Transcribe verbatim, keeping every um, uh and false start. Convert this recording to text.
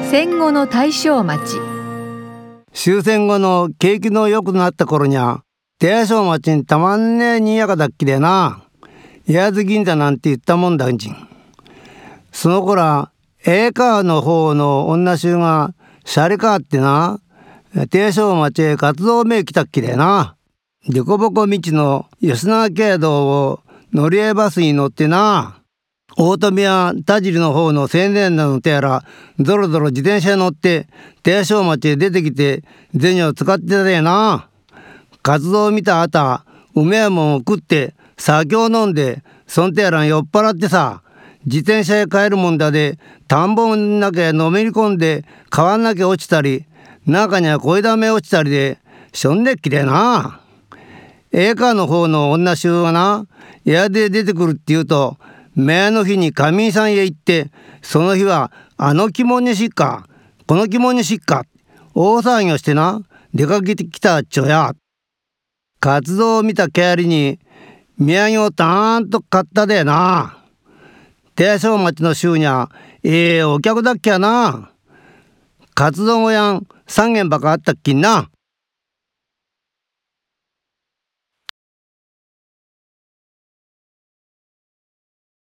戦後の大正町。 終戦後の景気の良くなった頃にゃ、大正町にたまんねえにやかだっきでな、八津銀座なんて言ったもんだんじん。その頃は英川の方の女衆がシャレかってな、大正町へ活動め来たっきでな、でこぼこ道の吉永街道を乗り合いバスに乗ってな、大富や田尻の方の青年団の手やらぞろぞろ自転車に乗って大正町へ出てきて銭を使ってたでな。活動を見たあたうめえもんを食って酒を飲んでそん手やら酔っ払ってさ、自転車へ帰るもんだで田んぼの中へのめり込んで川の中へ落ちたり、中には恋だめ落ちたりでしょんでっきでな。映画の方の女衆がな、部で出てくるって言うと、前の日に上井さんへ行って、その日はあの着物にしっかこの着物にしっか大騒ぎをしてな、出かけてきたっちょや。活動を見た帰りに土産をたーんと買ったでな。大正町の衆にゃええお客だっけやな。活動やんさん軒ばかあったっきんな。